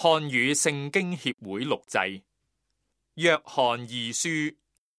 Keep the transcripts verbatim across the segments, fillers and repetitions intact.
漢語聖經協會錄製，約翰二書。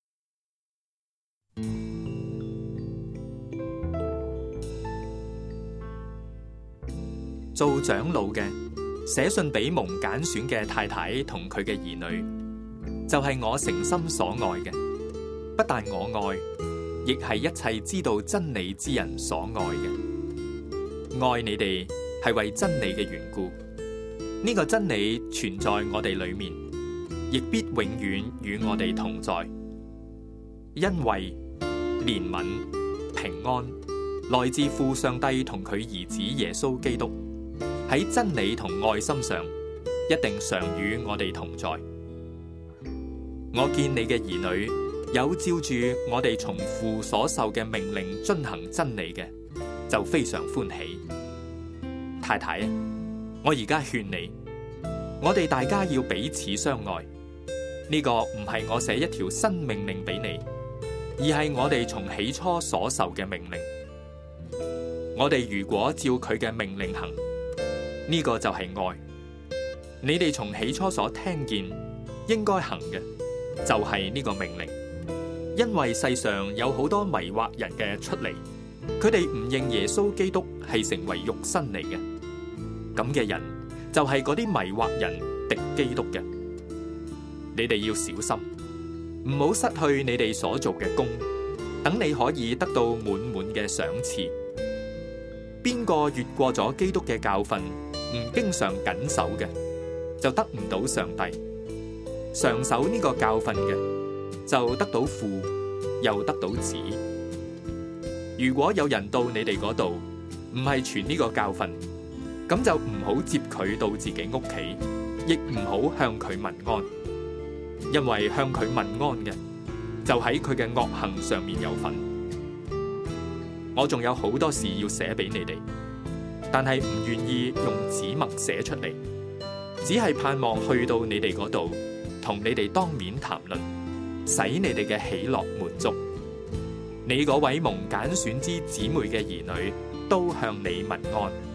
做長老嘅寫信俾蒙揀選嘅太太同佢嘅兒女，就係、是、我誠心所愛嘅。不但我愛，亦係一切知道真理之人所愛嘅。愛你哋係為真理嘅緣故，呢、這個真理存在我哋裏面，亦必永遠與我哋同在。因為憐憫、平安來自父上帝同佢兒子耶穌基督，喺真理同愛心上一定常與我哋同在。我見你嘅兒女有照住我哋從父所受嘅命令遵行真理嘅，就非常歡喜。太太，我而家勸你，我哋大家要彼此相愛。呢個唔係我寫一條新命令俾你，而係我哋從起初所受嘅命令。我哋如果照佢嘅命令行，呢個就係愛。你哋從起初所聽見應該行嘅，就係呢個命令。因為世上有好多迷惑人嘅出嚟，佢哋唔認耶穌基督係成為肉身嚟嘅。咁嘅人就係嗰啲迷惑人敵基督嘅。你哋要小心，唔好失去你哋所做嘅工，等你可以得到滿滿嘅賞賜。邊個越過咗基督嘅教訓，唔經常謹守嘅，就得唔到上帝。常守呢個教訓嘅，就得到父，又得到子。如果有人到你哋嗰度，唔係傳呢個教訓，咁就唔好接佢到自己屋企，亦唔好向佢問安，因為向佢問安嘅，就喺佢嘅惡行上面有份。我仲有好多事要寫俾你哋，但係唔願意用紙墨寫出嚟，只係盼望去到你哋嗰度，同你哋當面談論，使你哋嘅喜樂滿足。你嗰位蒙揀選之姊妹嘅兒女，都向你問安。